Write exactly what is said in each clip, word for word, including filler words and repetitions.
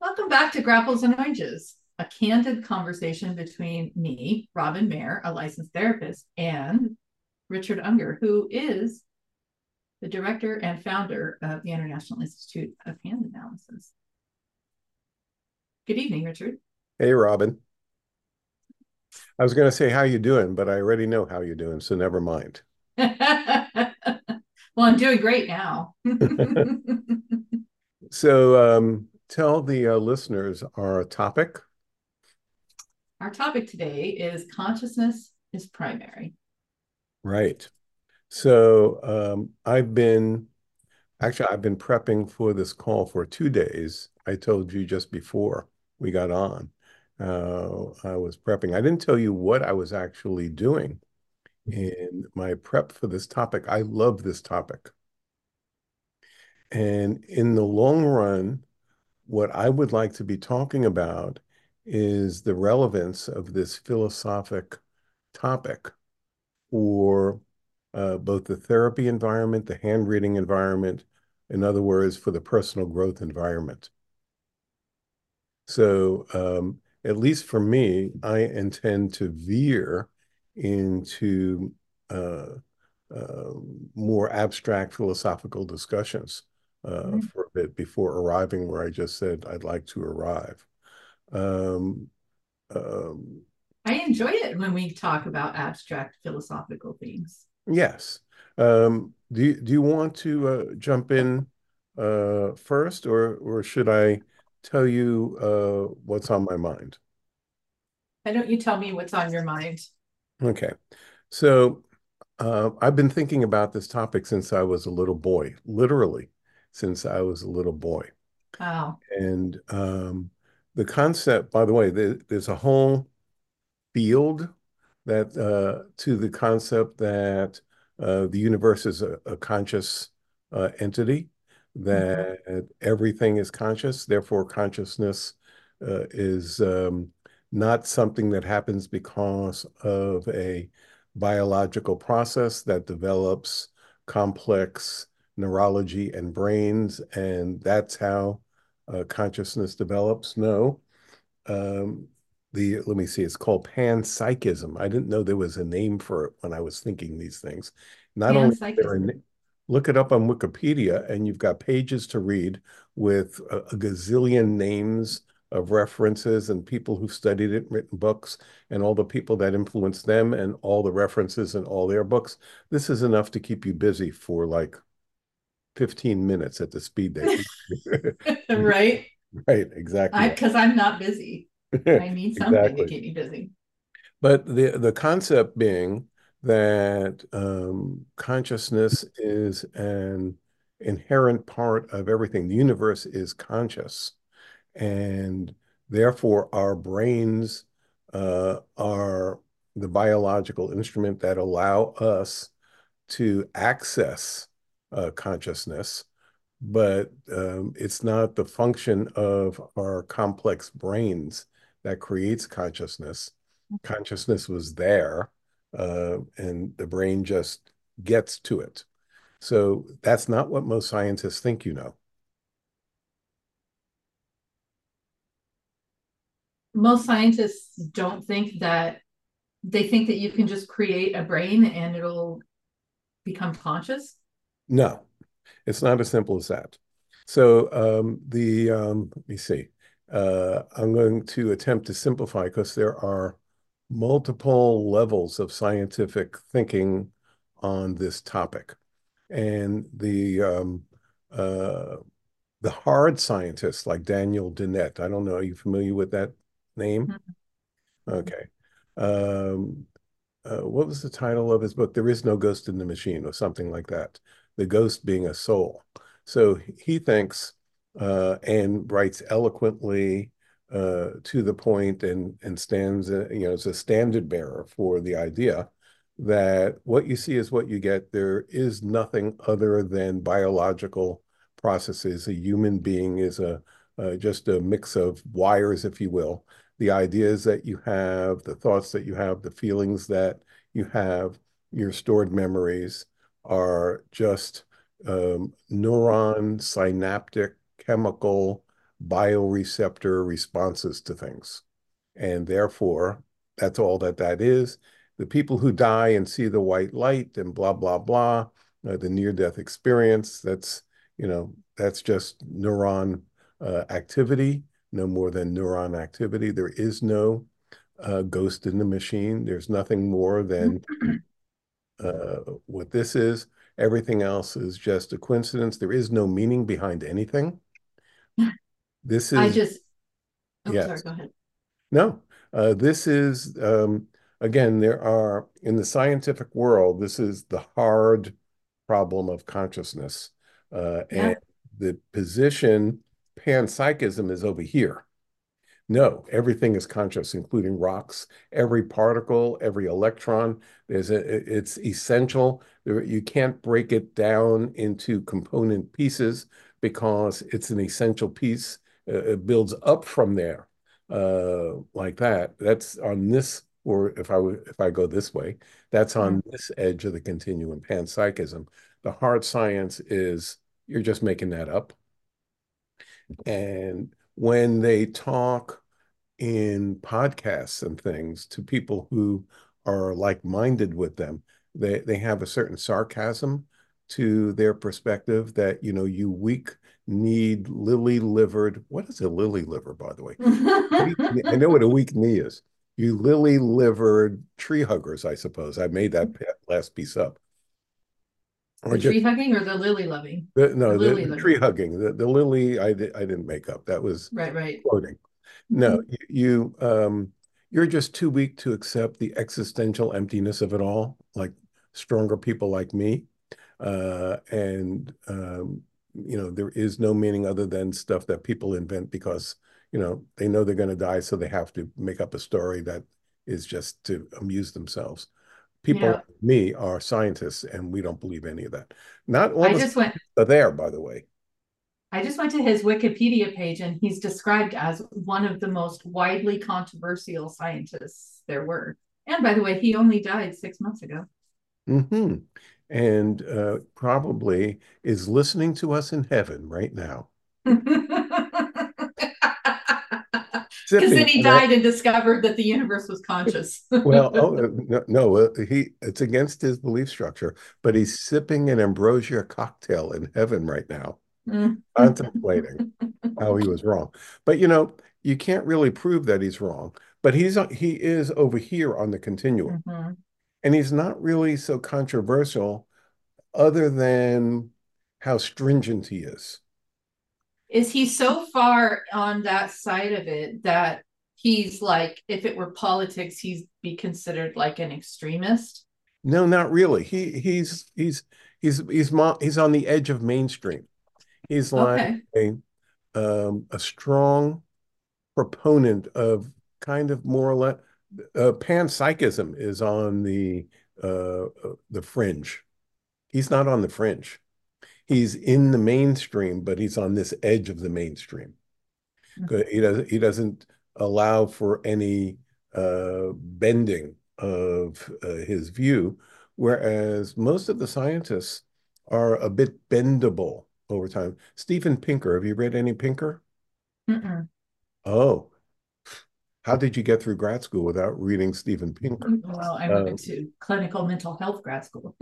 Welcome back to Grapples and Oranges, a candid conversation between me, Robin Mayer, a licensed therapist, and Richard Unger, who is the director and founder of the International Institute of Hand Analysis. Good evening, Richard. Hey, Robin. I was going to say how you doing, but I already know how you're doing, so never mind. Well, I'm doing great now. So, um, tell the uh, listeners our topic. Our topic today is consciousness is primary. Right. So, um, I've been actually I've been prepping for this call for two days. I told you just before we got on. Uh, I was prepping. I didn't tell you what I was actually doing in my prep for this topic. I love this topic. And in the long run, what I would like to be talking about is the relevance of this philosophic topic for uh, both the therapy environment, the hand reading environment, in other words, for the personal growth environment. So, um, at least for me, I intend to veer into uh, uh, more abstract philosophical discussions uh, for a bit before arriving where I just said I'd like to arrive. Um, um, I enjoy it when we talk about abstract philosophical things. yes. Um, do you, do you want to uh, jump in uh, first, or or should I tell you uh, what's on my mind? Why don't you tell me what's on your mind? Okay. So uh, I've been thinking about this topic since I was a little boy, literally since I was a little boy. Wow. And um, the concept, by the way, there, there's a whole field that uh, to the concept that uh, the universe is a, a conscious uh, entity, Mhm. that everything is conscious, therefore consciousness uh, is um, not something that happens because of a biological process that develops complex neurology and brains, and that's how uh, consciousness develops. No, um, the let me see, it's called panpsychism. I didn't know there was a name for it when I was thinking these things. Not only is there a, Panpsychism. look it up on Wikipedia, and you've got pages to read with a, a gazillion names of references and people who studied it, written books, and all the people that influenced them, and all the references in all their books. This is enough to keep you busy for like fifteen minutes at the speed that you. Right? Right, exactly I right. because I'm not busy. I need something to Exactly. keep me busy. But the the concept being that um, consciousness is an inherent part of everything. The universe is conscious, and therefore our brains uh, are the biological instrument that allow us to access uh, consciousness, but um, it's not the function of our complex brains that creates consciousness. Consciousness was there, uh, and the brain just gets to it. So that's not what most scientists think, you know. Most scientists don't think that they think that you can just create a brain and it'll become conscious. No, it's not as simple as that. So um, the um, let me see. Uh, I'm going to attempt to simplify because there are multiple levels of scientific thinking on this topic, and the um, uh, the hard scientists like Daniel Dennett. I don't know. Are you familiar with that name? Mhm. Okay. Um, uh, what was the title of his book? There is no ghost in the machine, or something like that. The ghost being a soul. So he thinks uh, and writes eloquently uh, to the point, and and stands, uh, you know, as a standard bearer for the idea that what you see is what you get. There is nothing other than biological processes. A human being is a uh, just a mix of wires, if you will. The ideas that you have, the thoughts that you have, the feelings that you have, your stored memories are just um, neuron, synaptic, chemical bioreceptor responses to things. And therefore, that's all that that is. The people who die and see the white light and blah, blah, blah, uh, the near-death experience, that's, you know, that's just neuron uh, activity, no more than neuron activity. There is no uh, ghost in the machine. There's nothing more than uh, what this is. Everything else is just a coincidence. There is no meaning behind anything. This I is, just, oh, sorry, yes. go ahead. No, uh, this is, um, again, there are, in the scientific world, this is the hard problem of consciousness. Uh, and Yeah. the position, panpsychism, is over here. No, everything is conscious, including rocks. Every particle, every electron, there's a, it's essential. There, you can't break it down into component pieces because it's an essential piece. Uh, it builds up from there, uh, like that. That's on this, or if I if I go this way, that's on Mm. this edge of the continuum, panpsychism. The hard science is you're just making that up. And when they talk in podcasts and things to people who are like-minded with them, they they have a certain sarcasm to their perspective that, you know, you weak kneed lily livered. What is a lily liver, by the way? I know what a weak knee is. You lily livered tree huggers, I suppose. I made that last piece up. Or The just tree hugging or the lily loving? the, The no, the, lily the tree living. hugging, the, the lily I, di- I didn't make up. That was Right, right. quoting. No, you, you um you're just too weak to accept the existential emptiness of it all, like stronger people like me. Uh, and um, you know, there is no meaning other than stuff that people invent because, you know, they know they're going to die, so they have to make up a story that is just to amuse themselves. People Yeah. like me are scientists, and we don't believe any of that. Not all I the just went scientists are there, by the way. I just went to his Wikipedia page and he's described as one of the most widely controversial scientists there were. And by the way, he only died six months ago. Hmm. And uh, probably is listening to us in heaven right now, Because then sipping he on it. died and discovered that the universe was conscious. Well, oh, uh, no, no, uh, he it's against his belief structure, but he's sipping an ambrosia cocktail in heaven right now, contemplating how he was wrong. But you know, you can't really prove that he's wrong. But he's he is over here on the continuum, Mhm. and he's not really so controversial, other than how stringent he is. Is he so far on that side of it that he's like, if it were politics, he'd be considered like an extremist? No, not really. He he's he's he's he's mo he's on the edge of mainstream. He's like Okay. a um, a strong proponent of kind of more or less uh, panpsychism is on the uh, uh, the fringe. He's not on the fringe. He's in the mainstream, but he's on this edge of the mainstream. He doesn't he doesn't allow for any uh, bending of uh, his view, whereas most of the scientists are a bit bendable over time. Steven Pinker, have you read any Pinker? Mm-mm. Oh, how did you get through grad school without reading Steven Pinker? Well, I went Um, to clinical mental health grad school.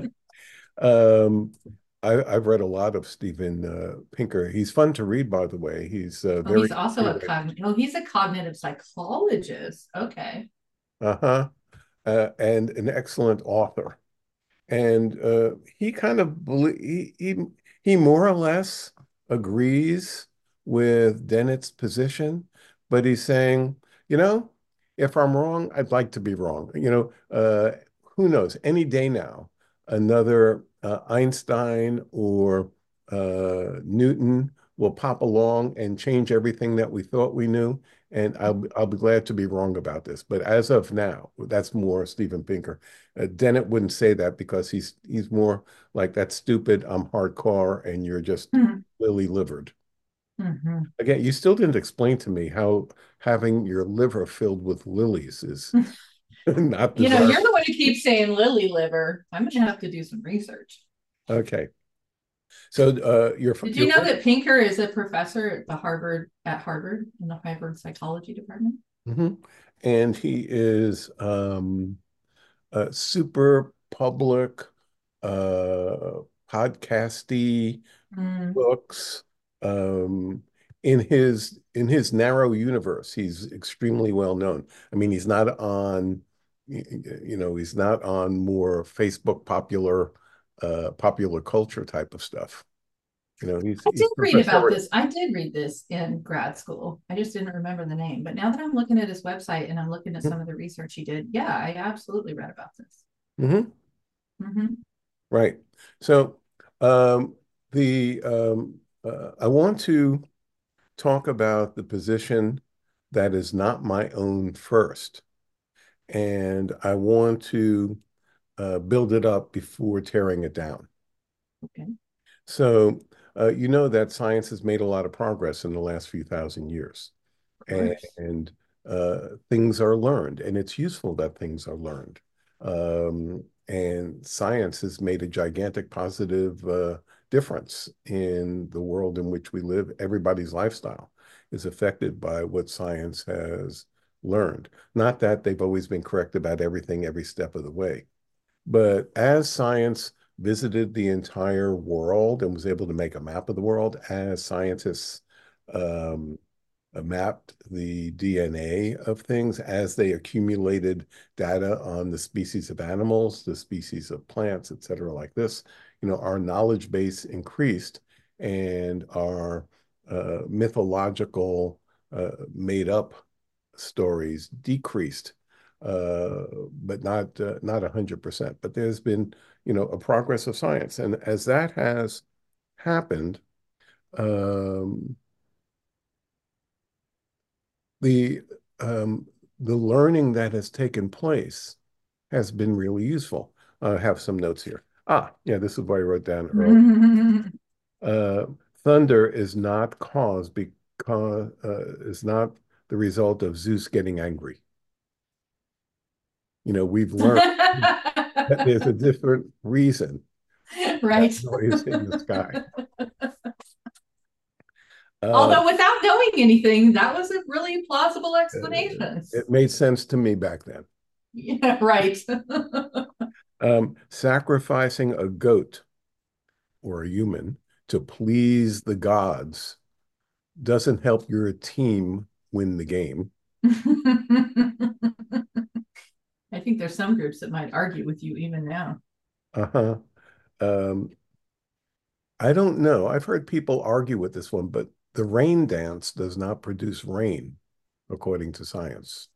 um, I, I've read a lot of Steven uh, Pinker. He's fun to read, by the way. He's uh, Oh, very he's also a stimulating. cognitive. Oh, he's a cognitive psychologist. Okay. Uh-huh. Uh, and an excellent author. And uh, he kind of he, he he more or less agrees with Dennett's position, but he's saying, you know, if I'm wrong, I'd like to be wrong. You know, uh, who knows? Any day now, another uh, Einstein or uh, Newton will pop along and change everything that we thought we knew. And I'll I'll be glad to be wrong about this. But as of now, that's more Steven Pinker. Uh, Dennett wouldn't say that because he's he's more like that's stupid. I'm hardcore, and you're just Mhm. lily livered. Mhm. Again, you still didn't explain to me how having your liver filled with lilies is not You know, you're desirable. the one who keeps saying lily liver. I'm gonna have to do some research. Okay. So uh, you're Did you you're know that Pinker is a professor at the Harvard at Harvard in the Harvard psychology department? Mhm. And he is um, a super public, uh, podcasty, Mm. books. Um, in his in his narrow universe, he's extremely well known. I mean, he's not on, you know, he's not on more Facebook popular, uh, popular culture type of stuff. You know, he's I did he's read about professorial. this. I did read this in grad school. I just didn't remember the name. But now that I'm looking at his website and I'm looking at some of the research he did, yeah, I absolutely read about this. Hmm. Hmm. Right. So, um, the um, uh, I want to talk about the position that is not my own first, and I want to uh, build it up before tearing it down. Okay. So, uh, you know that science has made a lot of progress in the last few thousand years, Of and, course. and uh, things are learned, and it's useful that things are learned. Um, and science has made a gigantic positive uh, difference in the world in which we live. Everybody's lifestyle is affected by what science has learned. Not that they've always been correct about everything every step of the way, but as science visited the entire world and was able to make a map of the world, as scientists um, uh, mapped the D N A of things, as they accumulated data on the species of animals, the species of plants, et cetera, like this, you know, our knowledge base increased and our uh, mythological, uh, made up stories decreased, uh, but not uh, not one hundred percent. But there's been, you know, a progress of science. And as that has happened, um, the um, the learning that has taken place has been really useful. I have some notes here. Ah, yeah, this is what I wrote down earlier. Uh, thunder is not caused because uh, is not the result of Zeus getting angry. You know, we've learned that there's a different reason for that Right. noise in the sky. Uh, Although without knowing anything, that was a really plausible uh, explanation. it made sense to me back then. Yeah, right. Um, sacrificing a goat or a human to please the gods doesn't help your team win the game. I think there's some groups that might argue with you even now. Uh-huh. Um, I don't know. I've heard people argue with this one, but the rain dance does not produce rain, according to science.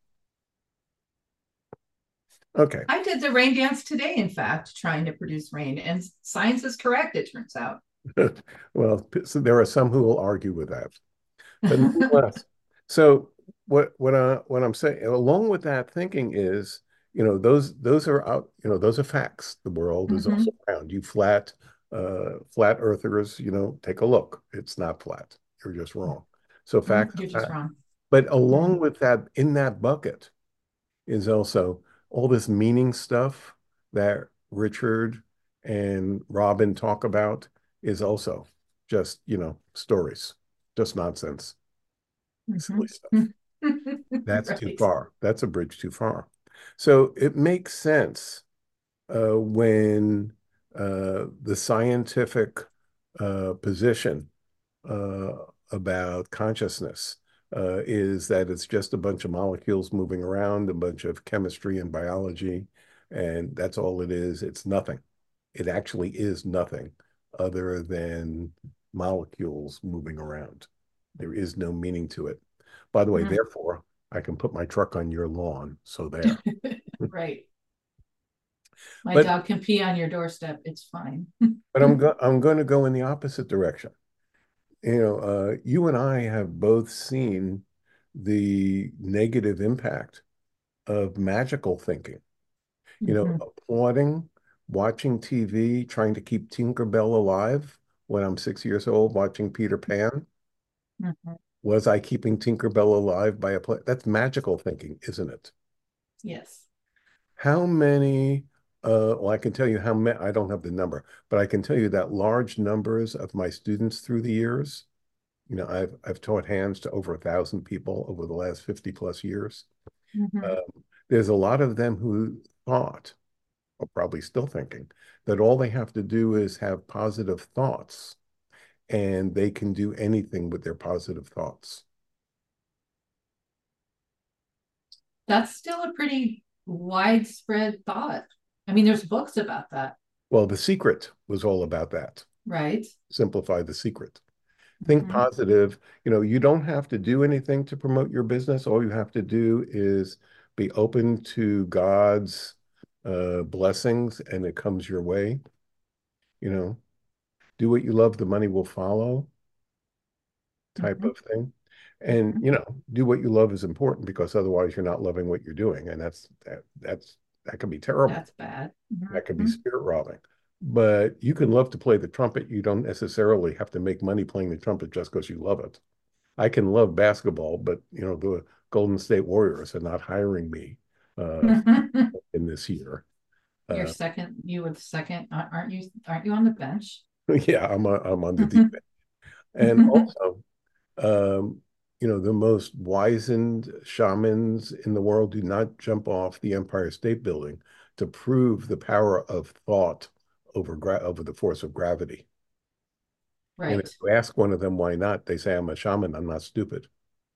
Okay. I did the rain dance today, in fact, trying to produce rain, and science is correct, it turns out. Well, so there are some who will argue with that. But nonetheless, so what what I what I'm saying along with that thinking is, you know, those those are out, you know, those are facts. The world is also Hmm. round. You flat uh flat earthers, you know, take a look. It's not flat. You're just wrong. So facts You're are just fact. wrong. But Mm. along with that, in that bucket is also all this meaning stuff that Richard and Robin talk about is also just, you know, stories, just nonsense, silly stuff. Hmm. That's too Right. far. That's a bridge too far. So it makes sense uh, when uh, the scientific uh, position uh, about consciousness uh, is that it's just a bunch of molecules moving around, a bunch of chemistry and biology, and that's all it is. It's nothing. It actually is nothing other than molecules moving around. There is no meaning to it. By the way, Mm. therefore, I can put my truck on your lawn. So there. Right. My But dog can pee on your doorstep. It's fine. but I'm go I'm going to go in the opposite direction. You know, uh, you and I have both seen the negative impact of magical thinking. You know, Mhm. applauding, watching T V, trying to keep Tinkerbell alive when I'm six years old, watching Peter Pan. Mhm. Was I keeping Tinkerbell alive by a play? That's magical thinking, isn't it? Yes. How many? Uh, well, I can tell you how many, I don't have the number, but I can tell you that large numbers of my students through the years, you know, I've I've taught hands to over a thousand people over the last fifty plus years. Mhm. Um, there's a lot of them who thought, or probably still thinking, that all they have to do is have positive thoughts and they can do anything with their positive thoughts. That's still a pretty widespread thought. I mean, there's books about that, Well, The Secret was all about that. right? Simplify the secret. Think Mhm. positive. You know, you don't have to do anything to promote your business. All you have to do is be open to God's uh, blessings and it comes your way. You know, do what you love, the money will follow type Mhm. of thing. And, Mhm. you know, do what you love is important because otherwise you're not loving what you're doing. And that's that that's that can be terrible. That's bad. That can be Mhm. spirit robbing. But you can love to play the trumpet. You don't necessarily have to make money playing the trumpet just because you love it. I can love basketball, but you know, the Golden State Warriors are not hiring me uh, in this year. You're Uh, second, you would second, aren't you? Aren't you on the bench? yeah, I'm a, I'm on the defense. And also, um, you know, the most wizened shamans in the world do not jump off the Empire State Building to prove the power of thought over gra over the force of gravity. And if Right. you ask one of them why not, they say, I'm a shaman, I'm not stupid.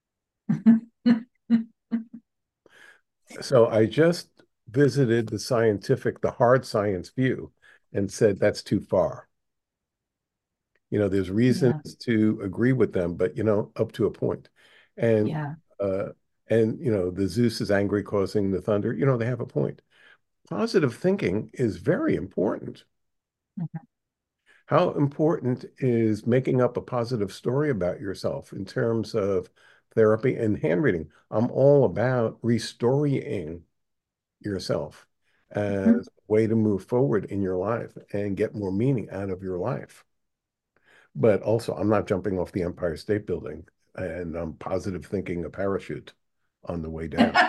So I just visited the scientific, the hard science view and said that's too far. You know, there's Yeah. reasons to agree with them, but you know, up to a point. And Yeah. uh and you know, the Zeus is angry causing the thunder, you know, they have a point. Positive thinking is very important. Mhm. How important is making up a positive story about yourself in terms of therapy and hand reading? I'm all about restoring yourself Mhm. as a way to move forward in your life and get more meaning out of your life. But also, I'm not jumping off the Empire State Building and I'm positive thinking a parachute on the way down.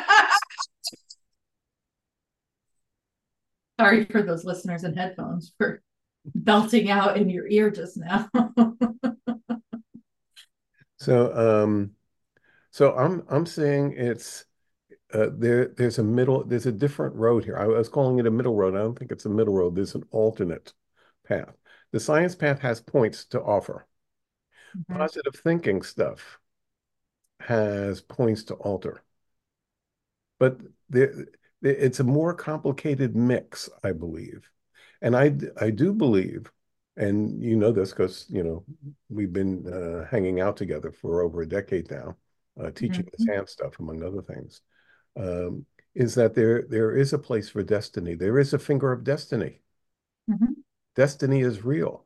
Sorry for those listeners in headphones for belting out in your ear just now. So, um, so I'm I'm saying it's uh, there. There's a middle. There's a different road here. I was calling it a middle road. I don't think it's a middle road. There's an alternate path. The science path has points to offer. Mhm. Positive thinking stuff has points to alter. But there, it's a more complicated mix, I believe. And I, I do believe, and you know this because, you know, we've been uh, hanging out together for over a decade now, uh, teaching this Mhm. hand stuff, among other things, um, is that there, there is a place for destiny. There is a finger of destiny. Mhm. Destiny is real.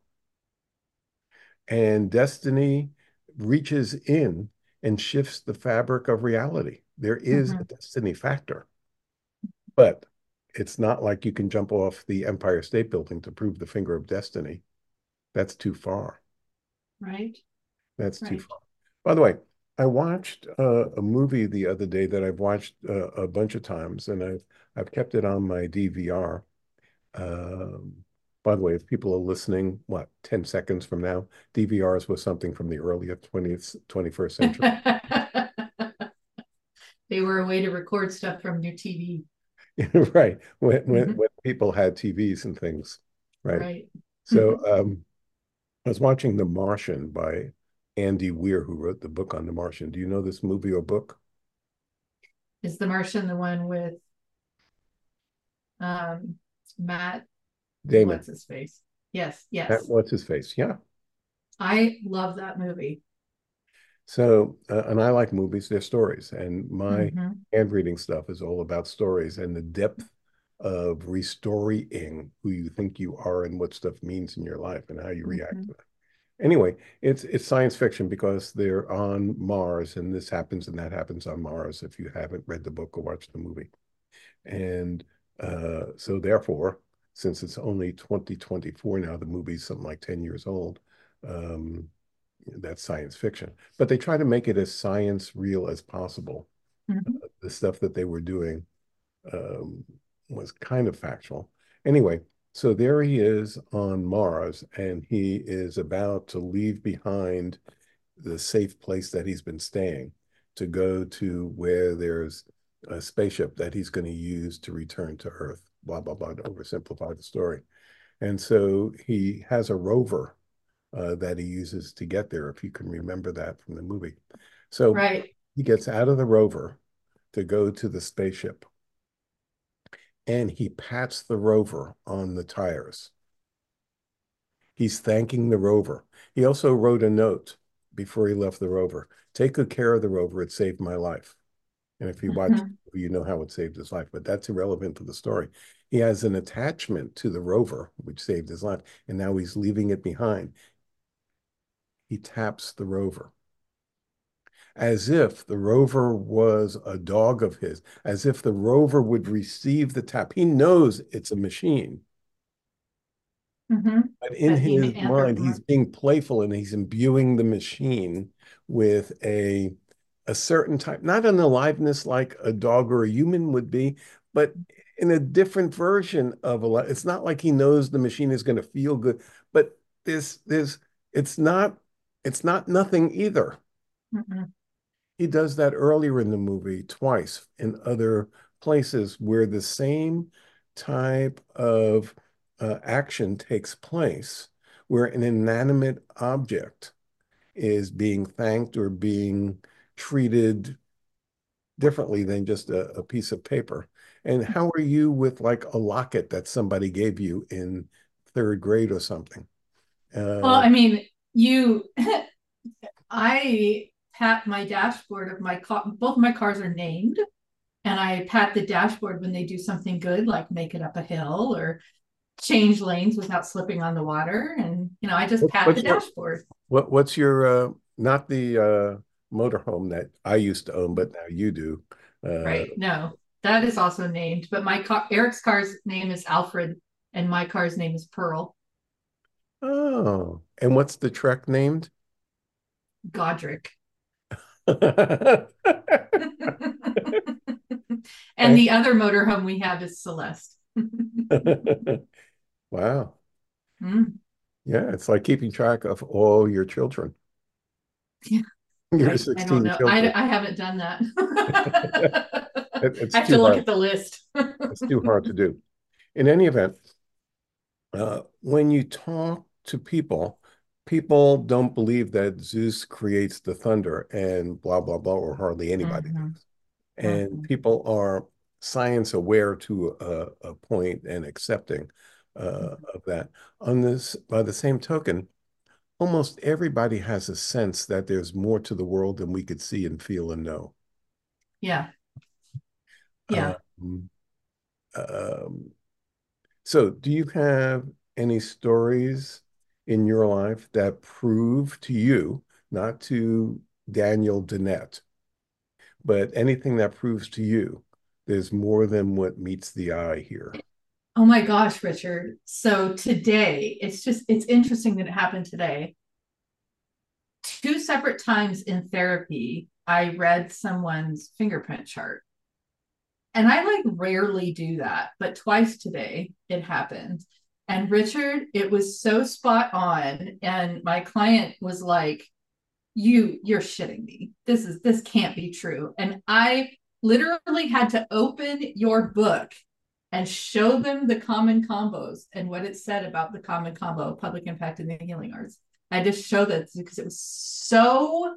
And destiny reaches in and shifts the fabric of reality. There is a Mhm. destiny factor. But it's not like you can jump off the Empire State Building to prove the finger of destiny. That's too far. Right. That's too Right. far. By the way, I watched uh, a movie the other day that I've watched uh, a bunch of times, and I've I've kept it on my D V R. Um, by the way, if people are listening, what, ten seconds from now, D V Rs was something from the earlier twentieth, twenty-first century. They were a way to record stuff from your T V. Right. When, when, Mhm. when people had T Vs and things. Right. Right. So, um, I was watching The Martian by Andy Weir, who wrote the book on The Martian. Do you know this movie or book? Is The Martian the one with um Matt, Damon. what's his face? Yes, That, yes. what's his face? Yeah. I love that movie. So, uh, and I like movies, they're stories. And my Hmm. hand reading stuff is all about stories and the depth of restoring who you think you are and what stuff means in your life and how you react Hmm. to it. Anyway, it's it's science fiction because they're on Mars and this happens and that happens on Mars if you haven't read the book or watched the movie. And uh, so therefore, since it's only twenty twenty-four now, the movie's something like ten years old. Um, that's science fiction. But they try to make it as science real as possible. Hmm. The stuff that they were doing um, was kind of factual. Anyway, so there he is on Mars, and he is about to leave behind the safe place that he's been staying to go to where there's a spaceship that he's going to use to return to Earth, blah, blah, blah, to oversimplify the story. And so he has a rover uh, that he uses to get there, if you can remember that from the movie. So Right. he gets out of the rover to go to the spaceship, and he pats the rover on the tires. He's thanking the rover. He also wrote a note before he left the rover. Take good care of the rover. It saved my life. And if you watch, Mhm. you know how it saved his life, but that's irrelevant to the story. He has an attachment to the rover, which saved his life, and now he's leaving it behind. He taps the rover as if the rover was a dog of his, as if the rover would receive the tap. He knows it's a machine, Mhm. but in But he his mind, he's anthropomorph. being playful and he's imbuing the machine with a a certain type, not an aliveness like a dog or a human would be, but in a different version of a lot. It's not like he knows the machine is going to feel good, but this this it's not it's not nothing either. Mhm. He does that earlier in the movie twice in other places where the same type of uh, action takes place, where an inanimate object is being thanked or being treated differently than just a, a piece of paper. And how are you with like a locket that somebody gave you in third grade or something? Well, Uh, I mean, you, I pat my dashboard of my car. Both my cars are named, and I pat the dashboard when they do something good, like make it up a hill or change lanes without slipping on the water. And, you know, I just what, pat the what's your dashboard. what what's your uh, not the uh, motorhome that I used to own, but now you do. Uh, Right. No, that is also named, but my car, Eric's car's name is Alfred, and my car's name is Pearl oh, and what's the Trek named? Godric. And And- the other motorhome we have is Celeste. wow. Mm, Yeah, it's like keeping track of all your children, yeah, your I, I don't sixteen know. I, children. I haven't done that. It, I it's have to too look hard. at the list. It's too hard to do. In any event, uh, when you talk to people, people don't believe that Zeus creates the thunder and blah, blah, blah, or hardly anybody Mhm, does. And mhm, people are science aware to a, a point and accepting uh, mhm. of that. On this, by the same token, almost everybody has a sense that there's more to the world than we could see and feel and know. Yeah, yeah. Um, um, so, do you have any stories in your life that prove to you, not to Daniel Dennett, but anything that proves to you there's more than what meets the eye here? Oh my gosh, Richard. So today, it's just, it's interesting that it happened today. Two separate times in therapy, I read someone's fingerprint chart. And I like rarely do that, but twice today it happened. And Richard, it was so spot on. And my client was like, you, you're shitting me. This is, this can't be true. And I literally had to open your book and show them the common combos and what it said about the common combo, public impact in the healing arts. I just showed that because it was so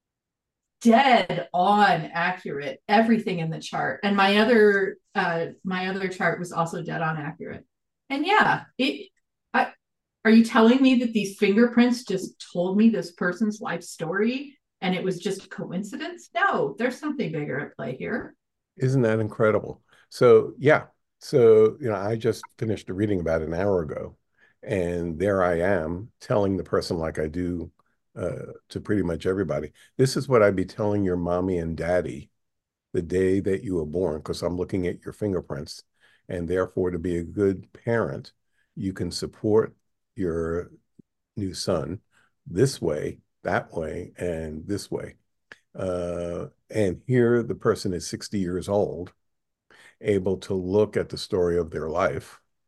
dead on accurate, everything in the chart. And my other uh my other chart was also dead on accurate. And yeah, it I are you telling me that these fingerprints just told me this person's life story and it was just coincidence? No, there's something bigger at play here. Isn't that incredible? So, yeah. So, you know, I just finished reading about an hour ago, and there I am telling the person, like I do uh, to pretty much everybody, this is what I'd be telling your mommy and daddy the day that you were born, because I'm looking at your fingerprints. And therefore, to be a good parent, you can support your new son this way, that way, and this way. Uh, and here the person is sixty years old, able to look at the story of their life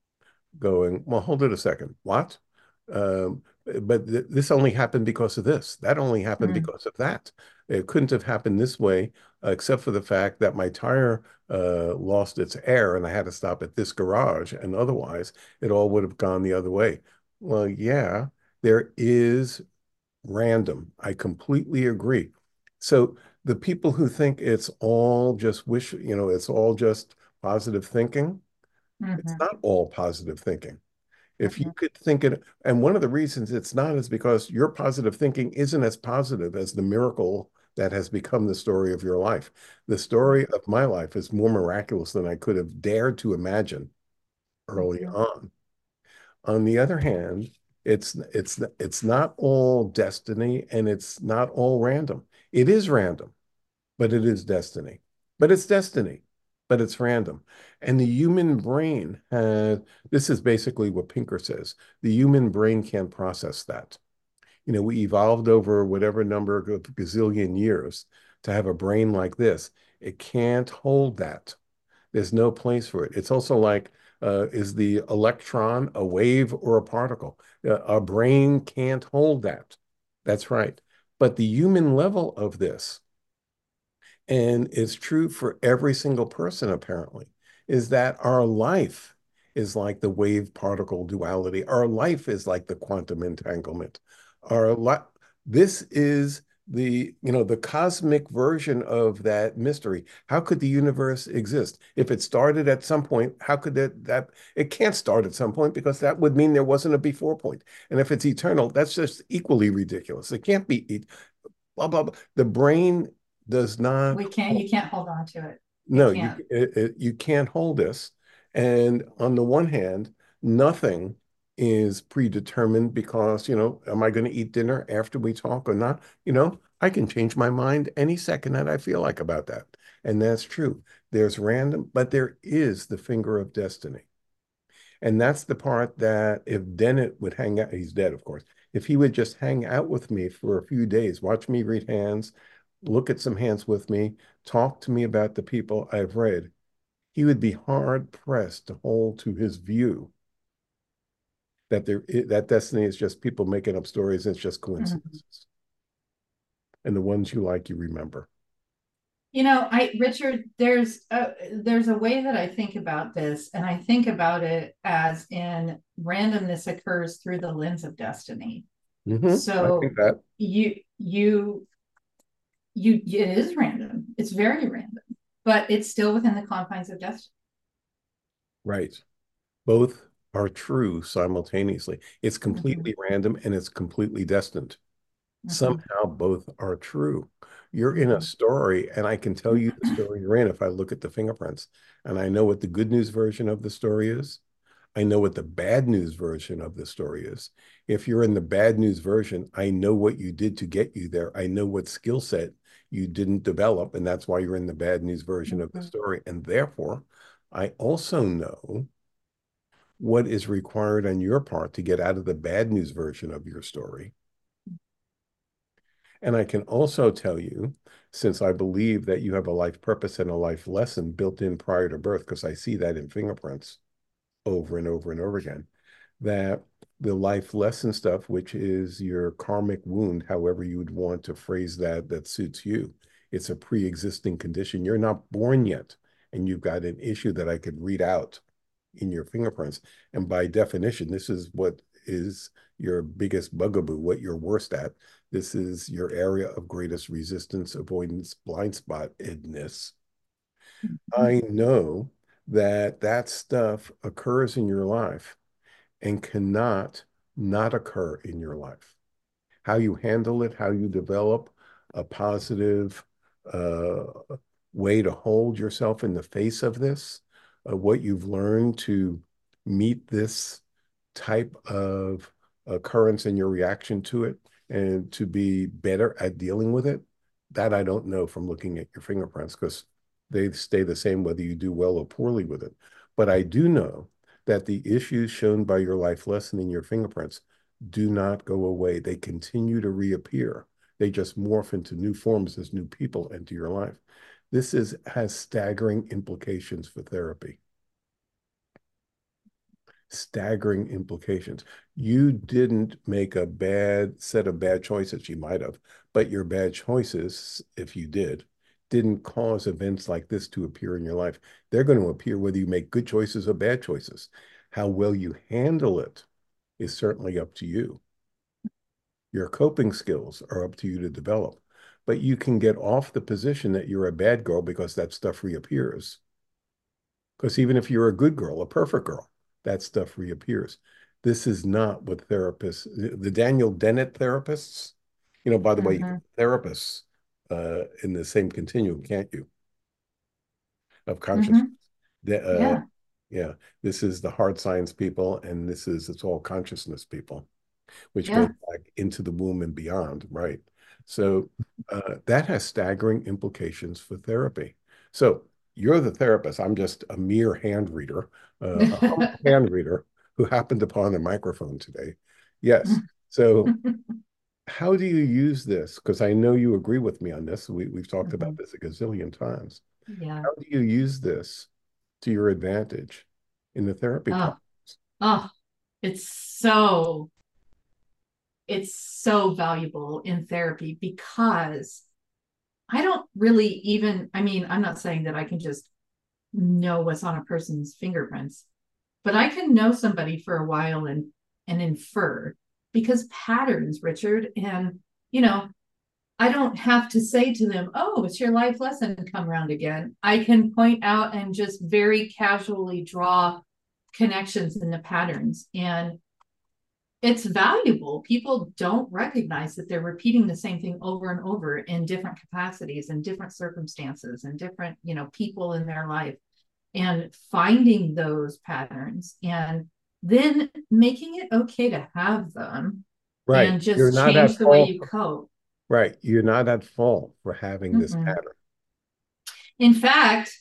going, well, hold it a second. What? Um, but th this only happened because of this. That only happened Mm, because of that. It couldn't have happened this way, uh, except for the fact that my tire uh, lost its air and I had to stop at this garage. And otherwise, it all would have gone the other way. Well, yeah, there is random. I completely agree. So the people who think it's all just wish, you know, it's all just positive thinking, it's mhm, not all positive thinking. If you mhm, could think it, and one of the reasons it's not is because your positive thinking isn't as positive as the miracle that has become the story of your life. The story of my life is more miraculous than I could have dared to imagine early mhm. on. On the other hand, it's it's it's not all destiny and it's not all random. It is random, but it is destiny. But it's destiny, but it's random. And the human brain has, this is basically what Pinker says. The human brain can't process that. You know, we evolved over whatever number of gazillion years to have a brain like this. It can't hold that. There's no place for it. It's also like, uh, is the electron a wave or a particle? Uh, our brain can't hold that. That's right. But the human level of this, and it's true for every single person apparently, is that our life is like the wave particle duality. Our life is like the quantum entanglement. Our li- this is the, you know, the cosmic version of that mystery. How could the universe exist? If it started at some point, how could that that it can't start at some point because that would mean there wasn't a before point. And if it's eternal, that's just equally ridiculous. It can't be e- blah blah blah. The brain does not We can't, you can't hold on to it. It no, you can't. it, it, you can't hold this. And on the one hand, nothing is predetermined because, you know, am I going to eat dinner after we talk or not? You know, I can change my mind any second that I feel like about that. And that's true. There's random, but there is the finger of destiny. And that's the part that if Dennett would hang out, he's dead, of course. If he would just hang out with me for a few days, watch me read hands, look at some hands with me, talk to me about the people I've read, he would be hard pressed to hold to his view that there that destiny is just people making up stories and it's just Mhm. coincidences. And the ones you like, you remember. You know, I, Richard, there's a, there's a way that I think about this, and I think about it as in randomness occurs through the lens of destiny. Hmm. I So think that, you you you it is random. It's very random, but it's still within the confines of destiny. right. Both are true simultaneously. It's Mhm, completely random and it's completely destined. mhm, Somehow both are true. You're in a mhm, story, and I can tell you the story you're in if I look at the fingerprints. And I know what the good news version of the story is. I know what the bad news version of the story is. If you're in the bad news version, I know what you did to get you there. I know what skill set you didn't develop, and that's why you're in the bad news version of the mhm. story. And therefore, I also know what is required on your part to get out of the bad news version of your story. And I can also tell you, since I believe that you have a life purpose and a life lesson built in prior to birth, because I see that in fingerprints over and over and over again, that the life lesson stuff, which is your karmic wound, however you would want to phrase that, that suits you, it's a pre-existing condition. You're not born yet, and you've got an issue that I could read out in your fingerprints. And by definition, this is what is your biggest bugaboo, what you're worst at. This is your area of greatest resistance, avoidance, blind spotedness. I know that that stuff occurs in your life and cannot not occur in your life. How you handle it, how you develop a positive uh, way to hold yourself in the face of this, uh, what you've learned to meet this type of occurrence and your reaction to it and to be better at dealing with it, that I don't know from looking at your fingerprints because they stay the same whether you do well or poorly with it. But I do know that the issues shown by your life lesson in your fingerprints do not go away. They continue to reappear. They just morph into new forms as new people enter your life. This is has staggering implications for therapy. staggering implications. You didn't make a bad set of bad choices. You might have, but your bad choices, if you did, didn't cause events like this to appear in your life. They're going to appear whether you make good choices or bad choices. How well you handle it is certainly up to you. Your coping skills are up to you to develop. But you can get off the position that you're a bad girl because that stuff reappears. Because even if you're a good girl, a perfect girl, that stuff reappears. This is not what therapists, the Daniel Dennett therapists, you know, by the way, you can Hmm. therapists uh, in the same continuum, can't you, of consciousness? Hmm. The, uh, Yeah. yeah, this is the hard science people, and this is, it's all consciousness people, which goes Yeah. back into the womb and beyond, right? So uh, that has staggering implications for therapy. So you're the therapist. I'm just a mere hand reader, uh, a humble hand reader who happened upon the microphone today. Yes. So how do you use this? Because I know you agree with me on this. We, we've talked about Mhm. this a gazillion times. Yeah. How do you use this to your advantage in the therapy Oh, process? oh, it's so it's so valuable in therapy because I don't really even, I mean, I'm not saying that I can just know what's on a person's fingerprints, but I can know somebody for a while and and infer because patterns, Richard, and you know, I don't have to say to them, "Oh, it's your life lesson come around again." I can point out and just very casually draw connections in the patterns, and it's valuable. People don't recognize that they're repeating the same thing over and over in different capacities and different circumstances and different, you know, people in their life, and finding those patterns and then making it okay to have them Right. and You're just not change at the way fault. you cope. Right. You're not at fault for having this Mm-mm. pattern. In fact,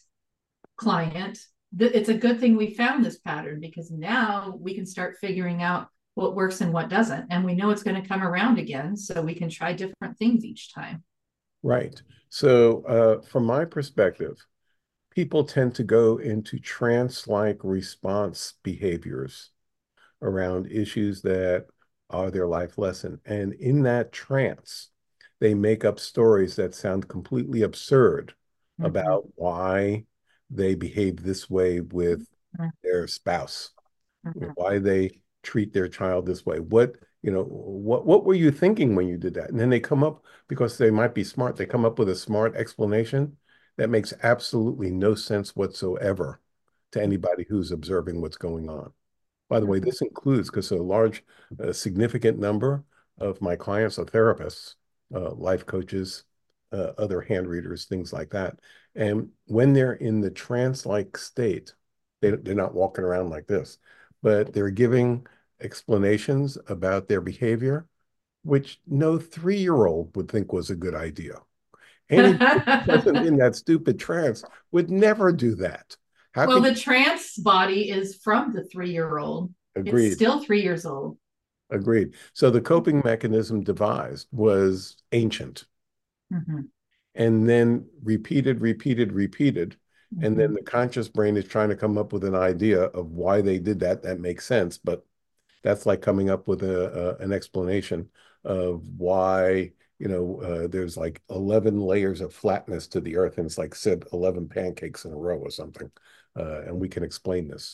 client, it's a good thing we found this pattern because now we can start figuring out what works and what doesn't. And we know it's going to come around again. So we can try different things each time. Right. So, uh, from my perspective, people tend to go into trance-like response behaviors around issues that are their life lesson. And in that trance, they make up stories that sound completely absurd Mm-hmm. about why they behave this way with their spouse, Mm-hmm. why they treat their child this way. What, you know, what what were you thinking when you did that? And then they come up, because they might be smart, they come up with a smart explanation that makes absolutely no sense whatsoever to anybody who's observing what's going on. By the way, Mm-hmm. this includes, because a large, a significant number of my clients are therapists, uh, life coaches, uh, other hand readers, things like that. And when they're in the trance-like state, they, they're not walking around like this, but they're giving explanations about their behavior, which no three-year-old would think was a good idea. Anybody who wasn't in that stupid trance would never do that. How Well, can the you? trance body is from the three year old. It's Agreed. still three years old. Agreed. So the coping mechanism devised was ancient Mm-hmm. and then repeated, repeated, repeated. And Mm-hmm. then the conscious brain is trying to come up with an idea of why they did that. That makes sense. But that's like coming up with a, a an explanation of why, you know, uh, there's like eleven layers of flatness to the earth. And it's like said eleven pancakes in a row or something. Uh, and we can explain this.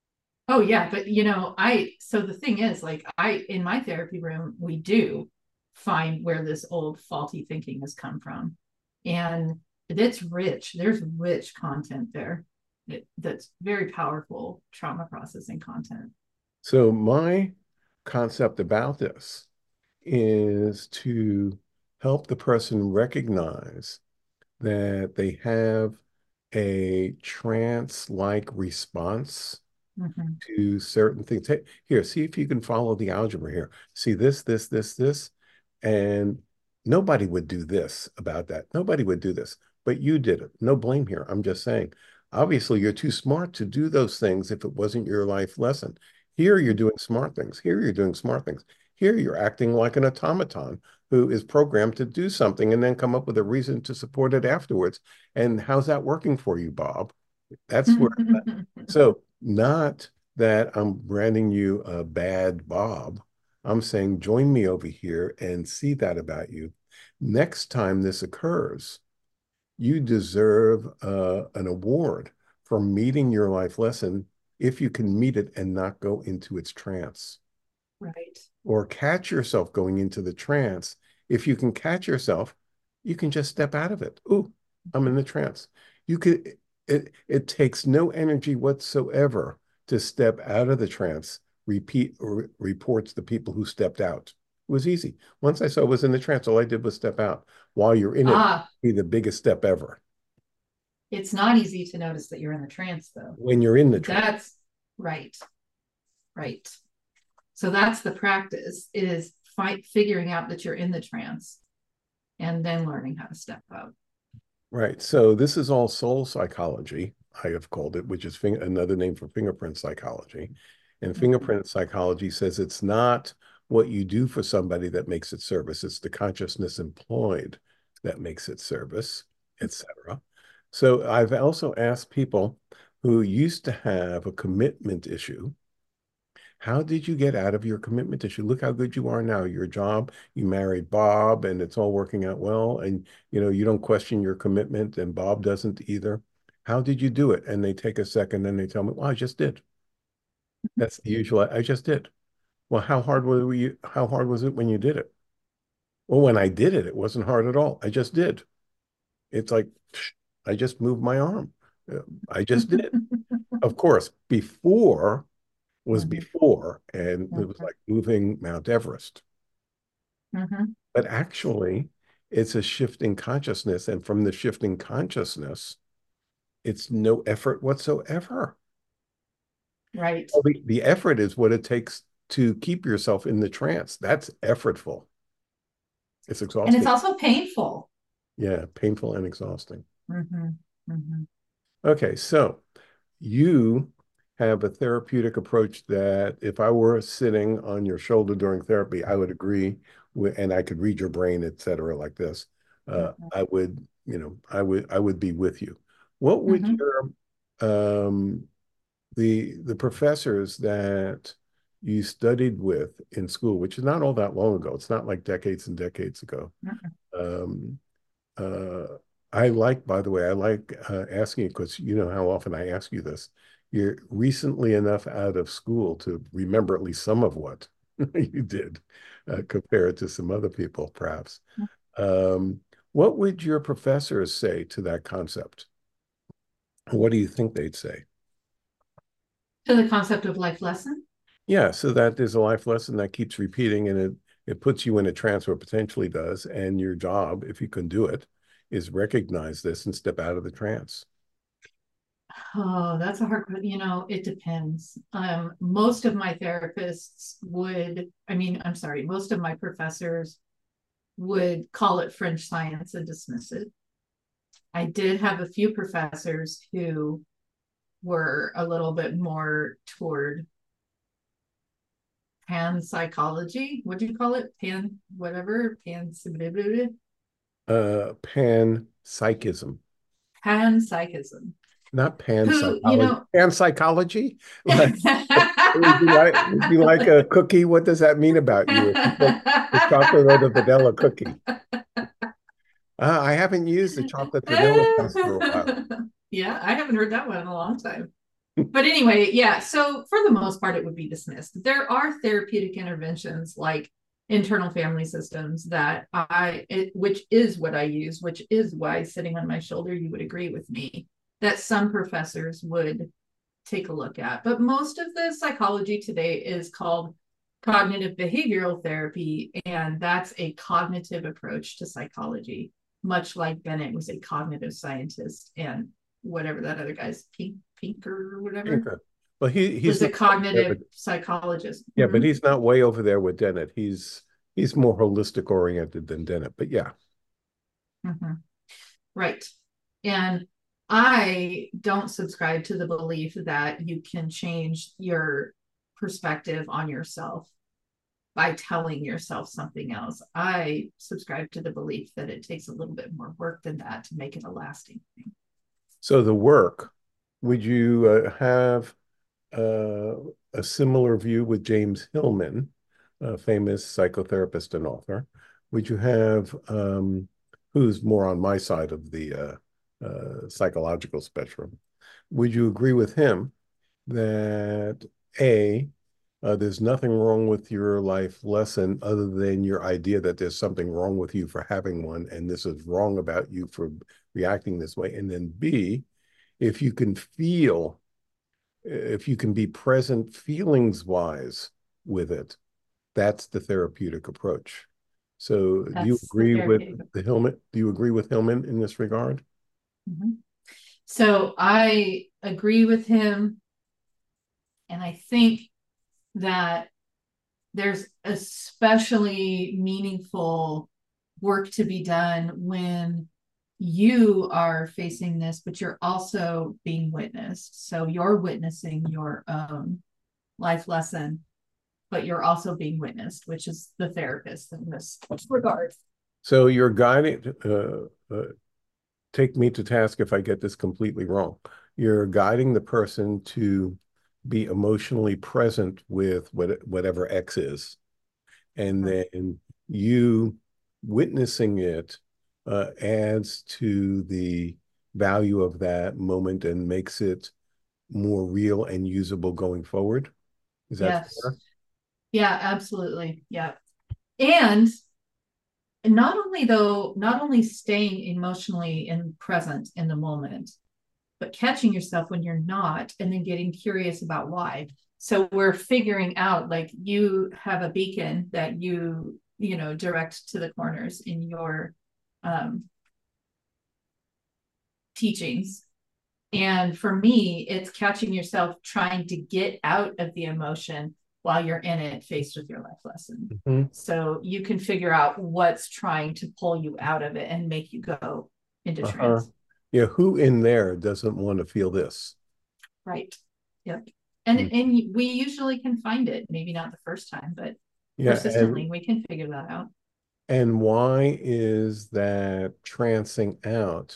Oh yeah, but you know, I so the thing is, like, I in my therapy room, we do find where this old faulty thinking has come from. And it's rich. There's rich content there. It, that's very powerful trauma processing content. So my concept about this is to help the person recognize that they have a trance-like response Mm-hmm. to certain things. Hey, here, see if you can follow the algebra here. See this, this, this, this. And nobody would do this about that. Nobody would do this, but you did it. No blame here. I'm just saying, obviously, you're too smart to do those things if it wasn't your life lesson. Here, you're doing smart things. Here, you're doing smart things. Here, you're acting like an automaton who is programmed to do something and then come up with a reason to support it afterwards. And how's that working for you, Bob? That's where, so not that I'm branding you a bad Bob. I'm saying, join me over here and see that about you. Next time this occurs, you deserve uh, an award for meeting your life lesson if you can meet it and not go into its trance. Right. Or catch yourself going into the trance. If you can catch yourself, you can just step out of it. Ooh, I'm in the trance. You could, it, it takes no energy whatsoever to step out of the trance, repeat or reports the people who stepped out. It was easy. Once I saw I was in the trance, all I did was step out. While you're in it, Ah, be the biggest step ever. it's not easy to notice that you're in the trance, though. When you're in the trance. That's right. Right. So that's the practice is fight figuring out that you're in the trance and then learning how to step out. Right. So this is all soul psychology, I have called it, which is fing- another name for fingerprint psychology. And Mhm. fingerprint psychology says it's not what you do for somebody that makes it service. It's the consciousness employed that makes it service, et cetera. So I've also asked people who used to have a commitment issue, how did you get out of your commitment issue? Look how good you are now. Your job, you married Bob, and it's all working out well. And you know, you don't question your commitment, and Bob doesn't either. How did you do it? And they take a second and they tell me, well, I just did. That's the usual. I just did. Well, how hard were you? How hard was it when you did it? Well, when I did it, it wasn't hard at all. I just did. It's like I just moved my arm. Uh, I just did. Of course, before was Mhm. before, and it was Mhm. like moving Mount Everest. Mhm. But actually, it's a shift in consciousness. And from the shift in consciousness, it's no effort whatsoever. Right. Well, the, the effort is what it takes to keep yourself in the trance. That's effortful. It's And it's exhausting. also painful. Yeah, painful and exhausting. Mm-hmm. Mm-hmm. Okay, so you have a therapeutic approach that if I were sitting on your shoulder during therapy, I would agree with, and I could read your brain, et cetera, like this. Uh, Mm-hmm. I would, you know, I would, I would be with you. What would Mm-hmm. your, um, the the professors that you studied with in school, which is not all that long ago, it's not like decades and decades ago. Um, uh, I like, by the way, I like uh, asking because you know how often I ask you this. You're recently enough out of school to remember at least some of what you did uh, compared to some other people, perhaps. Um, what would your professors say to that concept? What do you think they'd say? To the concept of life lesson. Yeah, so that there's a life lesson that keeps repeating and it it puts you in a trance or potentially does, and your job, if you can do it, is recognize this and step out of the trance. Oh, that's a hard one. You know, it depends. Um, most of my therapists would, I mean, I'm sorry, most of my professors would call it French science and dismiss it. I did have a few professors who were a little bit more toward pan psychology. What do you call it? Pan, whatever, pan, Uh, panpsychism, pan psychism. not Who, you panpsychology. know, Panpsychology? Like, would you like, would you like a cookie? What does that mean about you? If you put the chocolate or the vanilla cookie? Uh, I haven't used the chocolate vanilla test for a while. yeah, I haven't heard that one in a long time. But anyway, yeah, so for the most part, it would be dismissed. There are therapeutic interventions like internal family systems that I, it, which is what I use, which is why sitting on my shoulder, you would agree with me that some professors would take a look at. But most of the psychology today is called cognitive behavioral therapy, and that's a cognitive approach to psychology, much like Bennett was a cognitive scientist and whatever that other guy's Pink Pinker or whatever Okay. Well, he he's was a not there, cognitive but psychologist. yeah, but Mm-hmm. he's not way over there with Dennett. He's he's more holistic oriented than Dennett. But yeah. Mm-hmm. Right. And I don't subscribe to the belief that you can change your perspective on yourself by telling yourself something else. I subscribe to the belief that it takes a little bit more work than that to make it a lasting thing. So the work, would you uh, have uh, a similar view with James Hillman, a famous psychotherapist and author? Would you have, um, who's more on my side of the uh, uh, psychological spectrum? Would you agree with him that A, uh, there's nothing wrong with your life lesson other than your idea that there's something wrong with you for having one, and this is wrong about you for reacting this way? And then B, if you can feel, if you can be present feelings wise with it, that's the therapeutic approach. So do you That's the agree with therapeutic. the Hillman? Do you agree with Hillman in this regard? Mhm. So I agree with him. And I think that there's especially meaningful work to be done when you are facing this, but you're also being witnessed. So you're witnessing your own life lesson, but you're also being witnessed, which is the therapist in this regard. So you're guiding, uh, uh, take me to task if I get this completely wrong. You're guiding the person to be emotionally present with what, whatever X is. And Right. then you witnessing it uh, adds to the value of that moment and makes it more real and usable going forward. Is that Yes. fair? Yeah, absolutely. Yeah. And not only though, not only staying emotionally and present in the moment, but catching yourself when you're not, and then getting curious about why. So we're figuring out, like, you have a beacon that you, you know, direct to the corners in your um, teachings. And for me, it's catching yourself trying to get out of the emotion while you're in it, faced with your life lesson. Mhm. So you can figure out what's trying to pull you out of it and make you go into Uh-huh. trance. Yeah, who in there doesn't want to feel this? Right. Yep. And Mm. and we usually can find it. Maybe not the first time, but Yeah, persistently and we can figure that out. and why is that trancing out